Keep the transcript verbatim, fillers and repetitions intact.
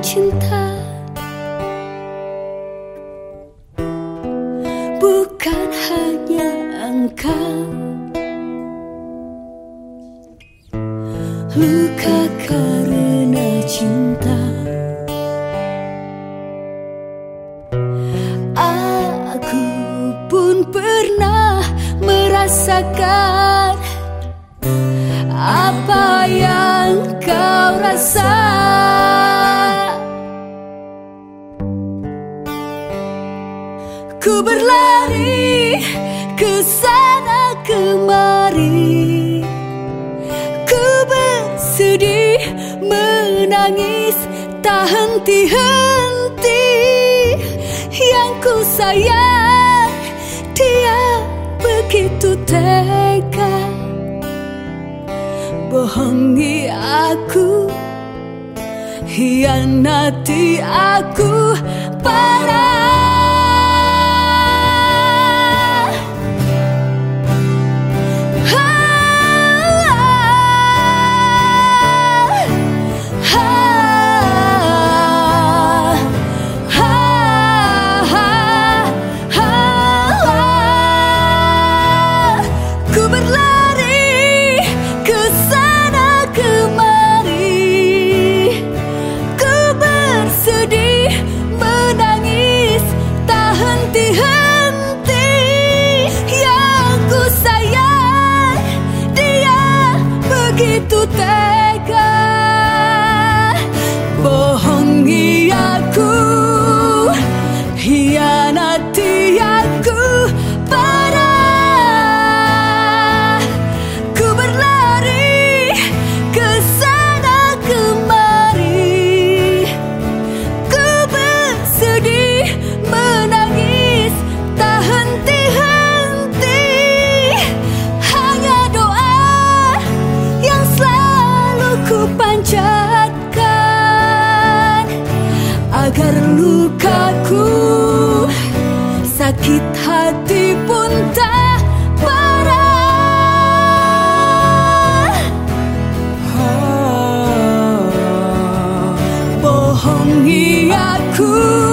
cinta, bukan hanya engkau. Luka karena cinta, aku pun pernah merasakan apa yang kau rasa. Ku berlari ke sana kemari, ku bersedih menangis tak henti-henti. Yang ku sayang dia begitu tega, bohongi aku, hianati aku parah. Begitu tega, bohongi aku, hianati aku parah. Ku berlari ke sana kemari, ku bersedih menangis tak henti-henti. Hanya doa yang selalu ku panjatkan, agar lukaku, sakit hati pun tak parah. Bohongi aku,